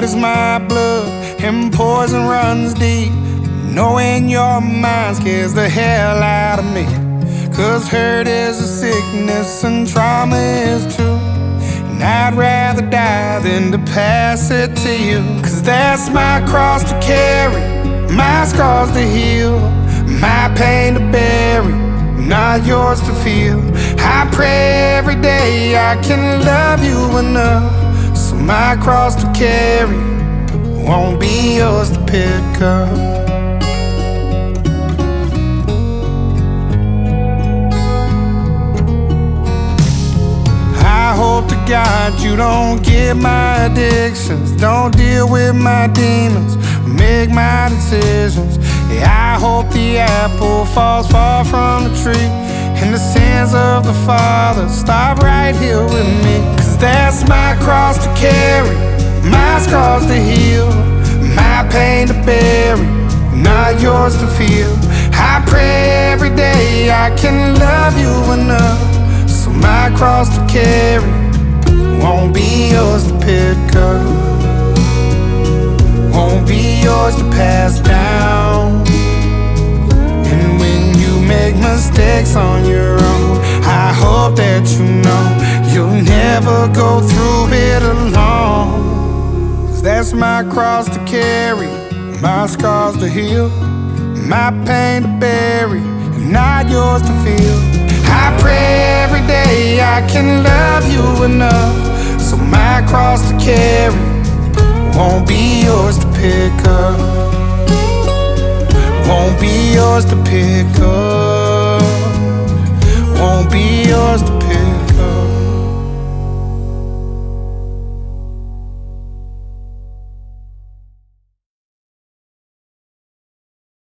blood is my blood, and poison runs deep. Knowing your mind scares the hell out of me. 'Cause hurt is a sickness and trauma is too. And I'd rather die than to pass it to you. 'Cause that's my cross to carry, my scars to heal, my pain to bury, not yours to feel. I pray every day I can love you enough, so my cross to carry won't be yours to pick up. I hope to God you don't get my addictions, don't deal with my demons, make my decisions. Yeah, I hope the apple falls far from the tree, and the sins of the Father stop right here with me. 'Cause that's my cross to carry, my scars to heal, my pain to bury, not yours to feel. I pray every day I can love you enough, so my cross to carry won't be yours to pick up, won't be yours to pass down. And when you make mistakes on your own, I hope that you know you'll never go through it alone. 'Cause that's my cross to carry, my scars to heal, my pain to bury, and not yours to feel. I pray every day I can love you enough, so my cross to carry won't be yours to pick up, won't be yours to pick up.